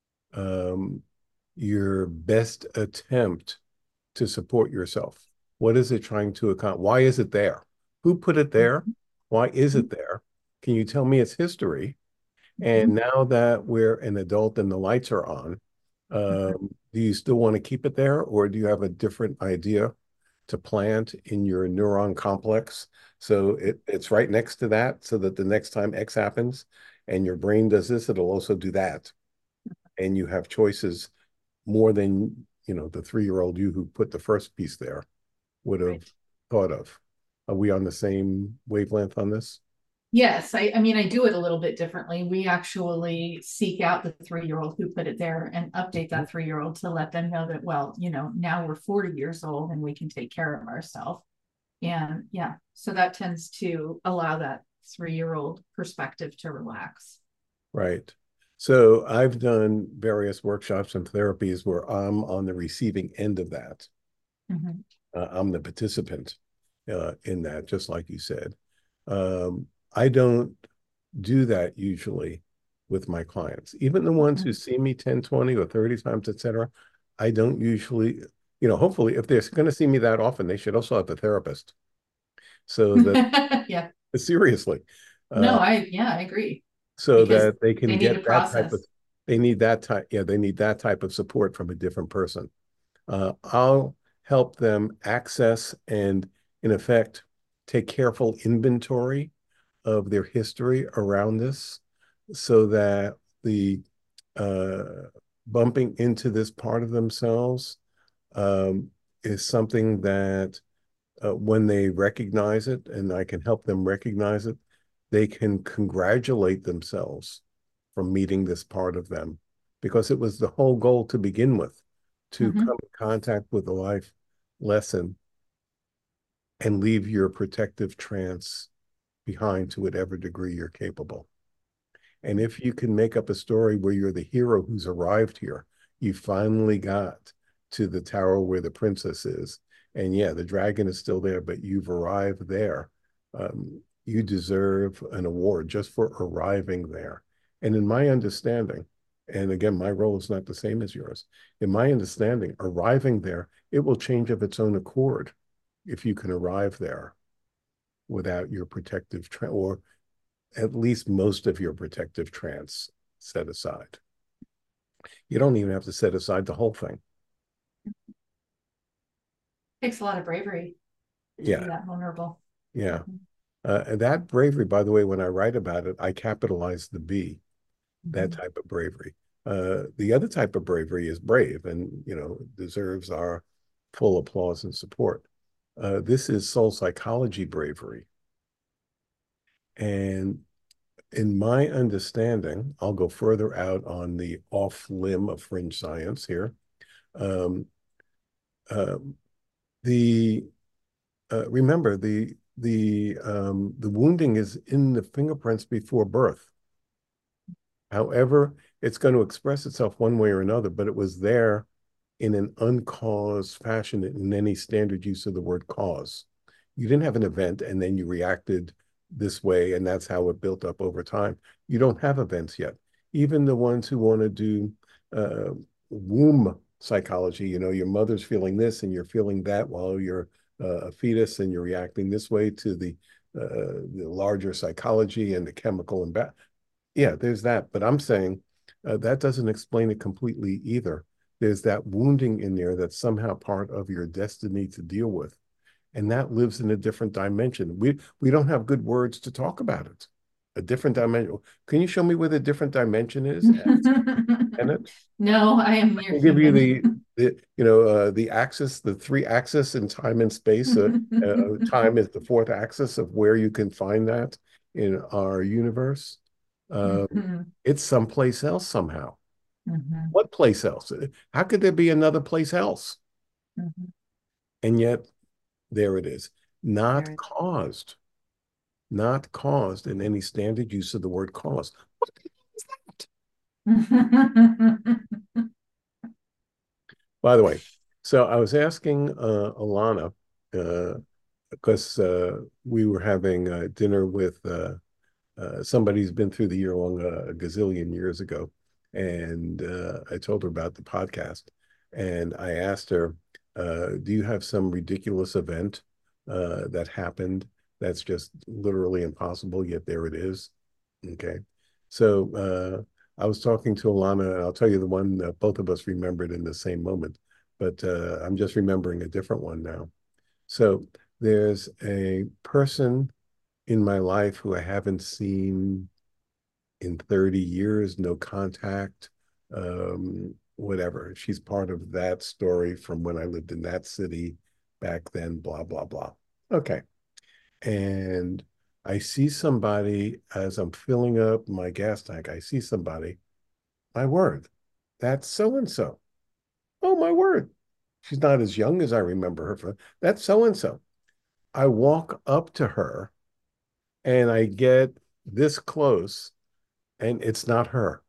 um, your best attempt to support yourself? What is it trying to accomplish? Why is it there? Who put it there? Why is it there? Can you tell me its history? And Mhm. now that we're an adult and the lights are on, um, do you still want to keep it there, or do you have a different idea to plant in your neuron complex? So it, it's right next to that, so that the next time X happens and your brain does this, it'll also do that. And you have choices more than, you know, the three-year-old you who put the first piece there would have Right. thought of. Are we on the same wavelength on this? Yes, I, I mean, I do it a little bit differently. We actually seek out the three year old who put it there and update Mhm. that three year old to let them know that, well, you know, now we're forty years old and we can take care of ourselves. And yeah, so that tends to allow that three year old perspective to relax. Right. So I've done various workshops and therapies where I'm on the receiving end of that. Mm-hmm. Uh, I'm the participant uh, in that, just like you said. Um, I don't do that usually with my clients. Even the ones who see me ten, twenty, or thirty times, et cetera, I don't usually, you know, hopefully, if they're going to see me that often, they should also have a therapist. So that, Yeah. seriously, No, uh, I, yeah, I agree. so Because that they can they need to get that type of, process. they need that type, yeah, they need that type of support from a different person. Uh, I'll help them access and, in effect, take careful inventory of their history around this so that the uh, bumping into this part of themselves um, is something that uh, when they recognize it, and I can help them recognize it, they can congratulate themselves for meeting this part of them because it was the whole goal to begin with, to Mm-hmm. come in contact with the life lesson and leave your protective trance behind to whatever degree you're capable. And if you can make up a story where you're the hero who's arrived here, you finally got to the tower where the princess is. And yeah, the dragon is still there, but you've arrived there. Um, you deserve an award just for arriving there. And in my understanding, And again, my role is not the same as yours. In my understanding, arriving there, it will change of its own accord if you can arrive there without your protective tra- or at least most of your protective trance set aside. You don't even have to set aside the whole thing. Takes a lot of bravery to be Yeah, that vulnerable. yeah. Mhm. Uh, and that bravery, by the way, when I write about it, I capitalize the B, that Mhm. type of bravery. Uh, the other type of bravery is brave and, you know, deserves our full applause and support. Uh, this is soul psychology bravery. And in my understanding, I'll go further out on the off limb of fringe science here. Um, uh, the uh, remember the the um, the wounding is in the fingerprints before birth. However, it's going to express itself one way or another, but it was there in an uncaused fashion in any standard use of the word cause. You didn't have an event and then you reacted this way, and that's how it built up over time. You don't have events yet. Even the ones who want to do uh, womb psychology, you know, your mother's feeling this and you're feeling that while you're uh, a fetus and you're reacting this way to the uh, the larger psychology and the chemical imbalance. Yeah, there's that. But I'm saying uh, that doesn't explain it completely either. There's that wounding in there that's somehow part of your destiny to deal with. And that lives in a different dimension. We we don't have good words to talk about it. A different dimension. Can you show me where the different dimension is? And it, No, I am I near can give you human. the, the you know uh, the axis, the three axis in time and space. Uh, uh, time is the fourth axis of where you can find that in our universe. Um, Mhm. it's someplace else somehow. Mhm. What place else? How could there be another place else? Mhm. And yet there it is. Not There caused, not caused in any standard use of the word cause. What is that? it By the way, so I was asking uh, Alana uh, because uh, we were having uh, dinner with uh, uh, somebody who's been through the year long uh, a gazillion years ago. And uh, I told her about the podcast. And I asked her, uh, do you have some ridiculous event uh, that happened that's just literally impossible, yet there it is? Okay. So uh, I was talking to Alana, and I'll tell you the one that both of us remembered in the same moment, but uh, I'm just remembering a different one now. So there's a person in my life who I haven't seen in thirty years, no contact, um, whatever. She's part of that story from when I lived in that city back then, blah, blah, blah. Okay. And I see somebody as I'm filling up my gas tank. I see somebody, my word, that's so and so. Oh, my word. She's not as young as I remember her from. That's so and so. I walk up to her and I get this close, and it's not her.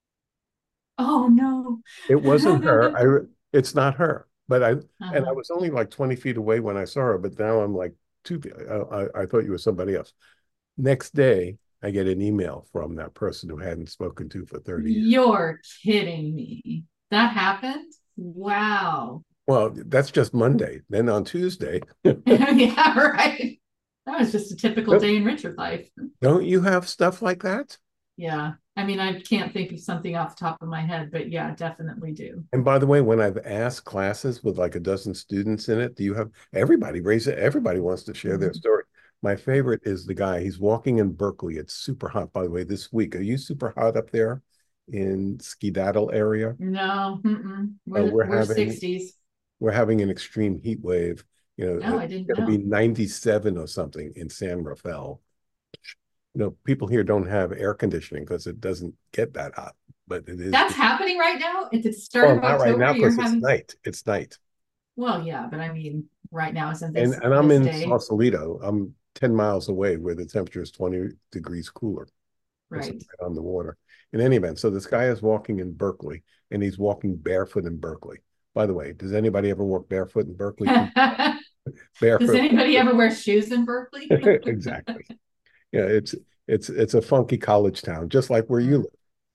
Oh no. It wasn't her. I it's not her. But I and I Uh-huh. was only like twenty feet away when I saw her, but now I'm like two feet. I, I, I thought you were somebody else. Next day, I get an email from that person who hadn't spoken to for thirty years. You're kidding me. That happened? Wow. Well, that's just Monday. Then on Tuesday, Yeah, right. That was just a typical don't, day in Richard life. don't you have stuff like that? Yeah. I mean, I can't think of something off the top of my head, but yeah, definitely do. And by the way, when I've asked classes with like a dozen students in it, do you have everybody raise it? Everybody wants to share their Mhm. story. My favorite is the guy. He's walking in Berkeley. It's super hot, by the way, this week. Are you super hot up there in Skedaddle area? No, mm-mm. Uh, We're we're we're having sixties. we're having an extreme heat wave. You know, No, it's I didn't going to be know. ninety-seven or something in San Rafael. You know, people here don't have air conditioning because it doesn't get that hot, but it is. That's happening right now. At the start Well, of not right October, now you're because it's having, night. It's night. well, yeah, but I mean, right now, isn't And this and I'm this in day? Sausalito. I'm ten miles away where the temperature is twenty degrees cooler because I'm Right. right on the water. In any event, so this guy is walking in Berkeley and he's walking barefoot in Berkeley. By the way, does anybody ever walk barefoot in Berkeley? Does Barefoot. anybody ever wear shoes in Berkeley? Exactly. Yeah, it's it's it's a funky college town, just like where you Mm, live.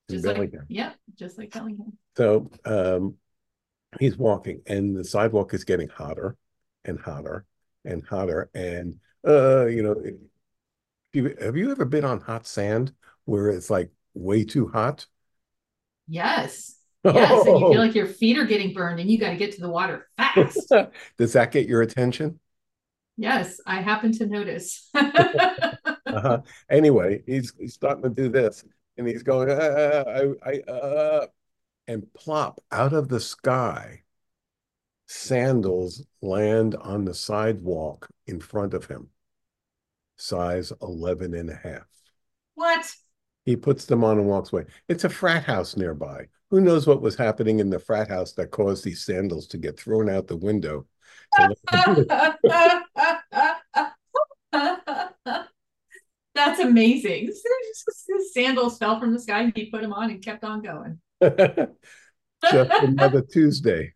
Just like, Bellingham. yeah, just like Bellingham. So um, he's walking, and the sidewalk is getting hotter and hotter and hotter. And uh, you know, you, have you ever been on hot sand where it's like way too hot? Yes. Yes. And you feel Oh, like your feet are getting burned and you got to get to the water fast. does that get your attention? Yes, I happen to notice. Uh-huh. Anyway, he's he's starting to do this, and he's going, uh, I, I, uh, and plop out of the sky, sandals land on the sidewalk in front of him, size eleven and a half. What? He puts them on and walks away. It's a frat house nearby. Who knows what was happening in the frat house that caused these sandals to get thrown out the window to That's amazing. His sandals fell from the sky and he put them on and kept on going. just another Tuesday.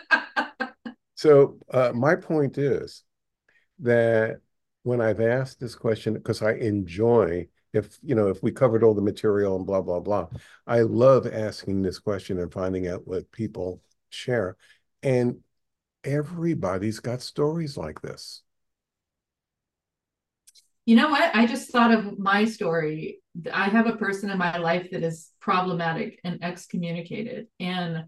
So uh, my point is that when I've asked this question, because I enjoy, if you know, if we covered all the material and blah blah blah, I love asking this question and finding out what people share, and everybody's got stories like this. You know what? I just thought of my story. I have a person in my life that is problematic and excommunicated, and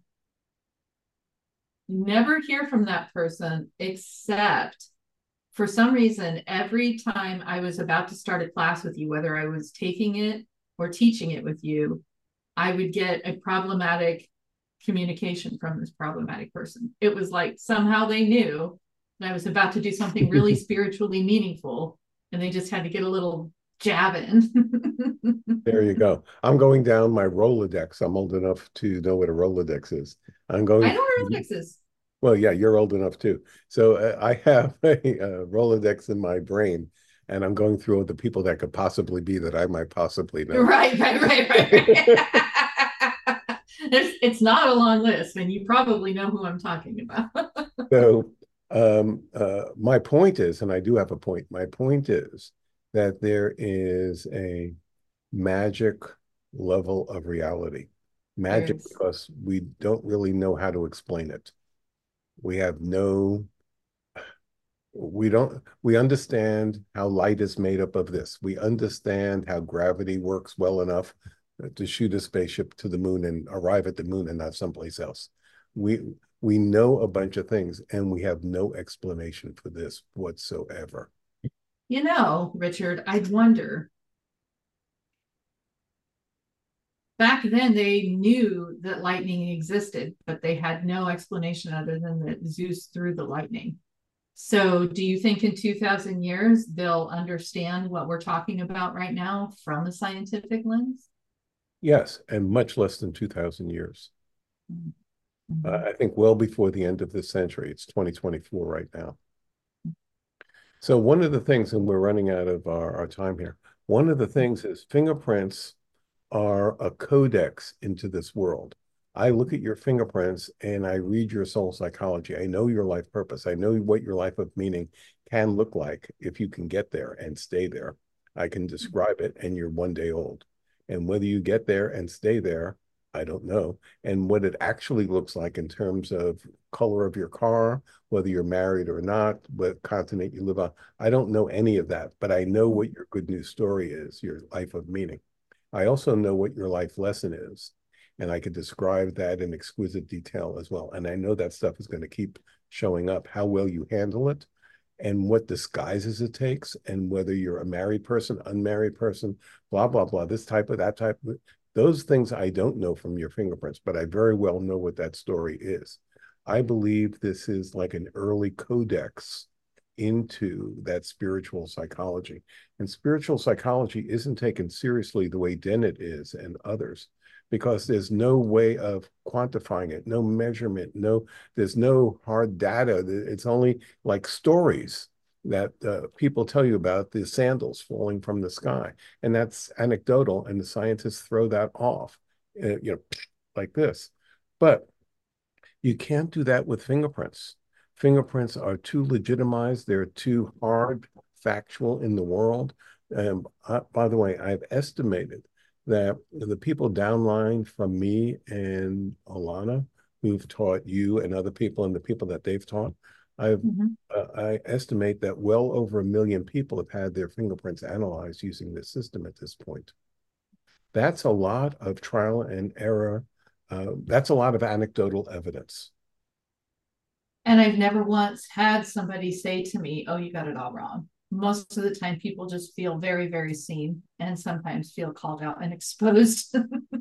never hear from that person except for some reason, every time I was about to start a class with you, whether I was taking it or teaching it with you, I would get a problematic communication from this problematic person. It was like somehow they knew that I was about to do something really spiritually meaningful, and they just had to get a little jab in. There you go. I'm going down my Rolodex. I'm old enough to know what a Rolodex is. I'm I going know where through, Alex is. well, yeah, you're old enough too. So uh, I have a, a Rolodex in my brain, and I'm going through all the people that could possibly be that I might possibly know. Right, right, right, right, right. it's, it's not a long list, and you probably know who I'm talking about. So um, uh, my point is, and I do have a point, my point is that there is a magic level of reality. There Magic is. because we don't really know how to explain it. We have no, we don't, we understand how light is made up of this. We understand how gravity works well enough to shoot a spaceship to the moon and arrive at the moon and not someplace else. We we know a bunch of things and we have no explanation for this whatsoever. You know, Richard, I wonder. Back then, they knew that lightning existed, but they had no explanation other than that Zeus threw the lightning. So, do you think in two thousand years they'll understand what we're talking about right now from a scientific lens? Yes, and much less than two thousand years. Uh, Mm-hmm. I think well before the end of this century. It's twenty twenty-four right now. So one of the things, and we're running out of our, our time here, one of the things is fingerprints are a codex into this world. I look at your fingerprints and I read your soul psychology. I know your life purpose. I know what your life of meaning can look like if you can get there and stay there. I can describe it, and you're one day old. And whether you get there and stay there, I don't know. And what it actually looks like in terms of color of your car, whether you're married or not, what continent you live on, I don't know any of that, but I know what your good news story is, your life of meaning. I also know what your life lesson is, and I could describe that in exquisite detail as well. And I know that stuff is going to keep showing up, how well you handle it, and what disguises it takes, and whether you're a married person, unmarried person, blah, blah, blah, this type of that type of, those things I don't know from your fingerprints, but I very well know what that story is. I believe this is like an early codex into that spiritual psychology. And spiritual psychology isn't taken seriously the way Dennett is and others, because there's no way of quantifying it, no measurement, no, there's no hard data. It's only like stories that uh, people tell you about the sandals falling from the sky. And that's anecdotal, and the scientists throw that off, uh, you know, like this. But you can't do that with fingerprints. Fingerprints are too legitimized. They're too hard, factual in the world. Um, uh, by the way, I've estimated that the people downline from me and Alana, who've taught you and other people and the people that they've taught, I've Mhm. uh, I estimate that well over a million people have had their fingerprints analyzed using this system at this point. That's a lot of trial and error. Uh, that's a lot of anecdotal evidence. And I've never once had somebody say to me, "Oh, you got it all wrong." Most of the time, people just feel very, very seen and sometimes feel called out and exposed.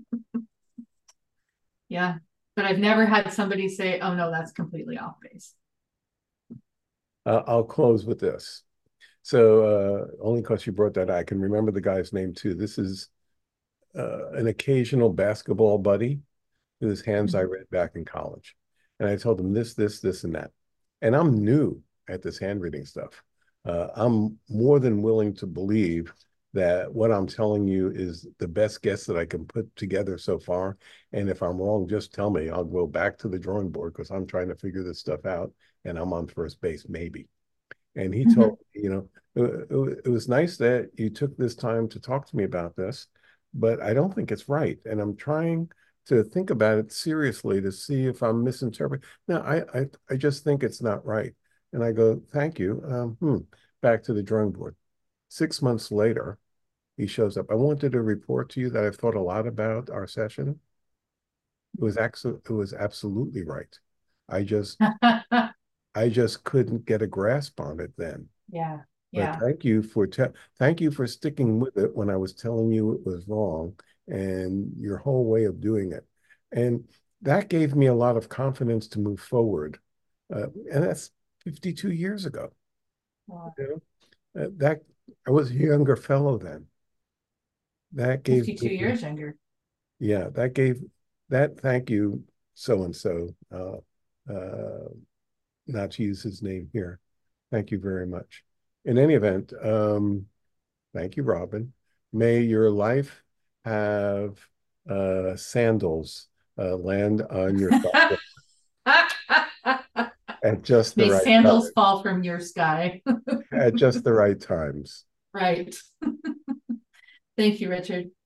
Yeah. But I've never had somebody say, "Oh, no, that's completely off base." Uh, I'll close with this. So, uh, only because you brought that, I can remember the guy's name too. This is uh, an occasional basketball buddy whose hands I Mhm. read back in college. And I told him this, this, this, and that. And I'm new at this handwriting stuff. Uh, I'm more than willing to believe that what I'm telling you is the best guess that I can put together so far. And if I'm wrong, just tell me. I'll go back to the drawing board because I'm trying to figure this stuff out and I'm on first base, maybe. And he told Mhm. me, you know, it, it was nice that you took this time to talk to me about this, but I don't think it's right. And I'm trying to think about it seriously to see if I'm misinterpreting. No, I, I, I just think it's not right. And I go, thank you. Um, hmm. Back to the drawing board. Six months later, he shows up. I wanted to report to you that I've thought a lot about our session. It was actually, it was absolutely right. I just, I just couldn't get a grasp on it then. Yeah. But Yeah. thank you for te thank you for sticking with it when I was telling you it was wrong and your whole way of doing it. And that gave me a lot of confidence to move forward. Uh, and that's fifty-two years ago. Wow. You know? Uh, that I was a younger fellow then. That gave fifty-two me, years younger. yeah, that gave that thank you so and so. Uh, uh, not to use his name here. Thank you very much. In any event, um, thank you, Robin. May your life have uh, sandals uh, land on your sidewalk at just the May right sandals time, fall from your sky. at just the right times. Right. Thank you, Richard.